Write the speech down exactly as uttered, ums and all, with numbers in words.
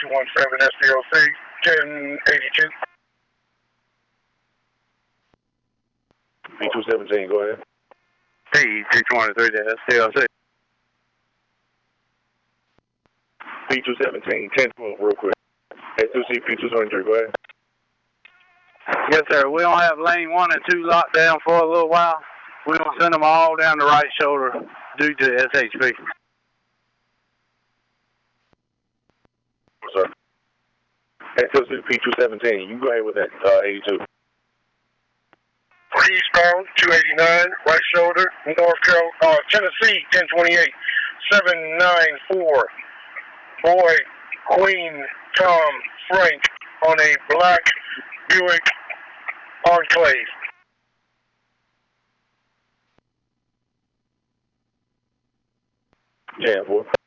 two one seven S D L C, ten eighty-two. B two seventeen, go ahead. P two twenty-three to S D L C. B two seventeen, ten twelve, real quick. S two C P two twenty-three, go ahead. Yes, sir. We don't have lane one and two locked down for a little while. We're going to send them all down the right shoulder due to S H P. Sir. S two C P two seventeen, you go ahead with that, uh, eighty-two. Eastbound, two eighty-nine, right shoulder, North Carolina, uh, Tennessee, ten twenty-eight, seven nine four. Boy, Queen, Tom, Frank on a black Buick Enclave. Yeah, boy.